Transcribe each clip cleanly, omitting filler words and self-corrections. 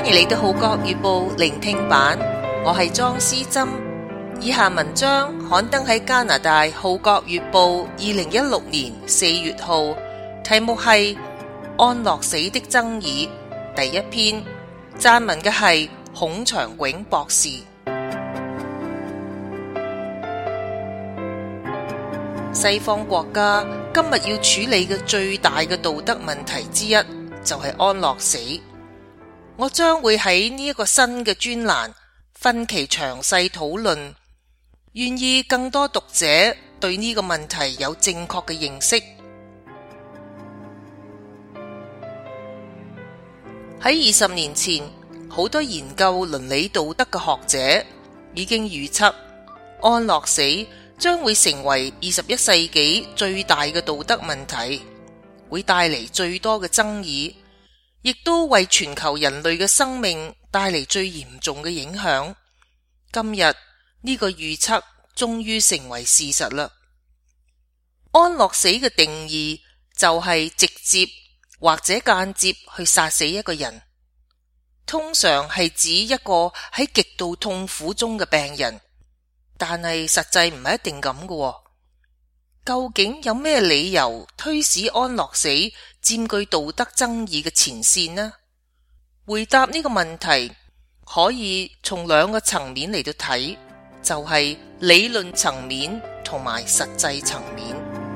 迎嚟到《號角月報》聆聽版，我係莊思珍。以下文章刊登喺加拿大《號角月報》2016年4月號，題目係安樂死的爭議。第一篇，撰文嘅係孔祥永博士。西方國家今日要處理嘅最大嘅道德問題之一就係安樂死。我將會喺呢一個新嘅專欄分期詳細討論，願意更多讀者對呢個問題有正確嘅認識。喺20年前，好多研究倫理道德嘅學者已經預測安樂死將會成為21世紀最大嘅道德問題，會帶嚟最多嘅爭議，亦都為全球人類嘅生命帶嚟最嚴重嘅影響。今日呢個預測終於成為事實啦。安樂死嘅定義就係直接或者間接去殺死一個人，通常係指一個喺極度痛苦中嘅病人，但係實際唔係一定咁嘅。究竟有咩理由推使安樂死佔據道德爭議嘅前線呢？回答呢個問題可以從兩個層面嚟到睇，就係理論層面同埋實際層面。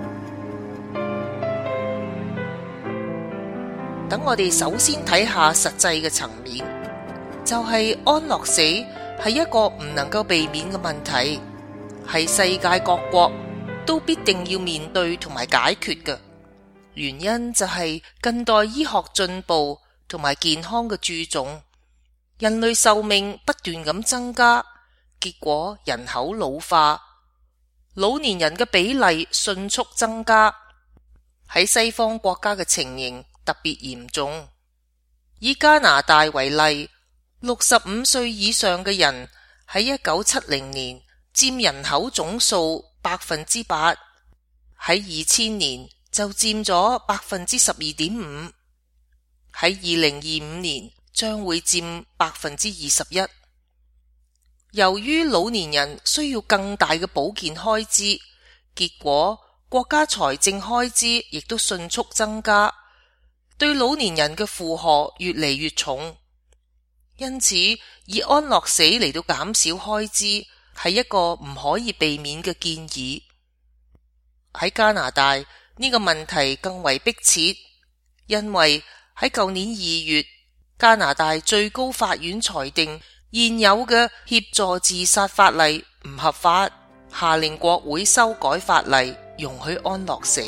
等我哋首先睇下實際嘅層面，就係安樂死係一個唔能夠避免嘅問題，係世界各國都必定要面對同埋解決嘅。原因就係近代醫學進步同埋健康嘅注重，人類壽命不斷咁增加，結果人口老化，老年人嘅比例迅速增加。喺西方國家嘅情形特別嚴重。以加拿大為例，65歲以上嘅人喺1970年佔人口總數8%，喺2000年就佔咗12.5%，喺2025年將會佔21%。由於老年人需要更大嘅保健開支，結果國家財政開支亦都迅速增加，對老年人嘅負荷越嚟越重。因此，以安樂死嚟到減少開支係一個唔可以避免嘅建議。喺加拿大呢個問題更為迫切，因為喺舊年2月，加拿大最高法院裁定現有嘅協助自殺法例唔合法，下令國會修改法例，容許安樂死。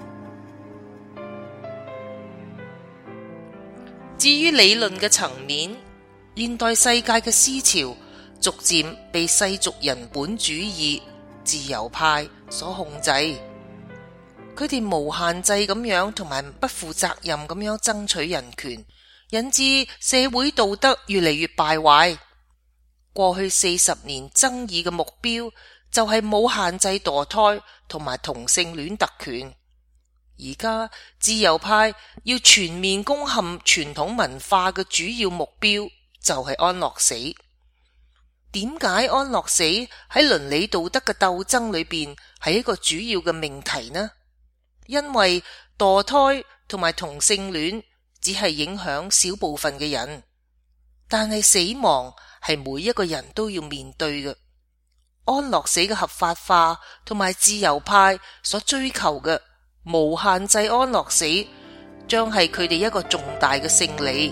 至於理論嘅層面，現代世界嘅思潮逐漸被世俗人本主義、自由派所控制，佢哋無限制咁樣同埋不負責任咁樣爭取人權，引致社會道德越嚟越敗壞。過去40年爭議嘅目標就係冇限制墮胎同埋同性戀特權，而家自由派要全面攻陷傳統文化嘅主要目標就係安樂死。點解安樂死喺倫理道德嘅鬥爭裏邊係一個主要嘅命題呢？因為墮胎同埋同性戀只係影響小部分嘅人，但係死亡係每一個人都要面對嘅。安樂死嘅合法化同埋自由派所追求嘅無限制安樂死，將係佢哋一個重大嘅勝利。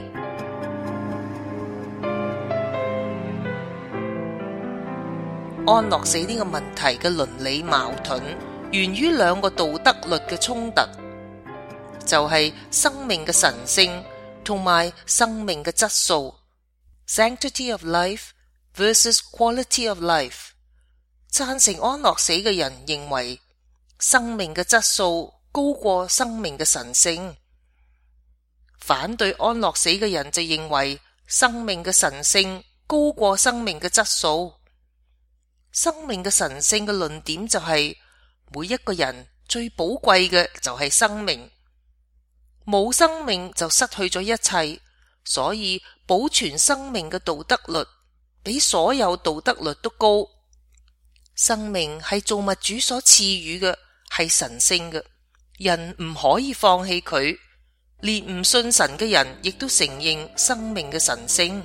安樂死呢個問題嘅倫理矛盾源於兩個道德律嘅衝突，就係生命嘅神聖同埋生命嘅質素 （Sanctity of life versus quality of life）。贊成安樂死嘅人認為生命嘅質素高過生命嘅神聖，反對安樂死嘅人就認為生命嘅神聖高過生命嘅質素。生命嘅神聖嘅論點就係每一個人最寶貴嘅就係生命，冇生命就失去咗一切， 所以保存生命嘅道德律比所有道德律都高。生命係造物主所賜予嘅，係神聖嘅，人唔可以放棄佢。連唔信神嘅人亦都承認生命嘅神聖。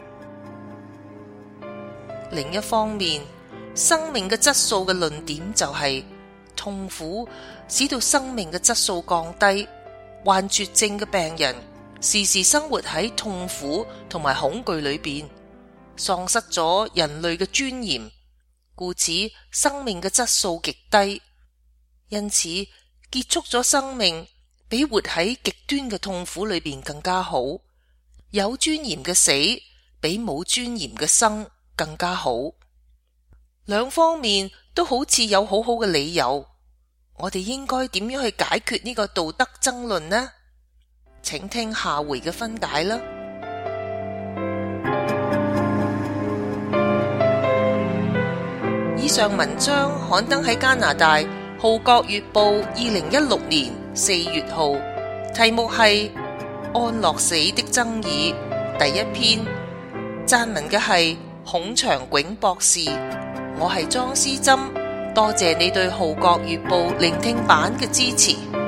另一方面，生命嘅質素嘅論點就係痛苦使到生命嘅質素降低。患絕症嘅病人時時生活喺痛苦同埋恐懼裏邊，喪失咗人類嘅尊嚴，故此生命嘅質素極低。因此結束咗生命比活喺極端嘅痛苦裏邊更加好。有尊嚴嘅死比冇尊嚴嘅生更加好。兩方面都好似有好好嘅理由，我哋應該點樣去解決呢個道德爭論呢？請聽下回嘅分解啦。以上文章刊登喺加拿大《號角月報》2016年4月號，題目係安樂死的爭議，第一篇。撰文嘅係孔祥炯博士。我係莊思珍，多謝你對《號角月報》聆聽版嘅支持。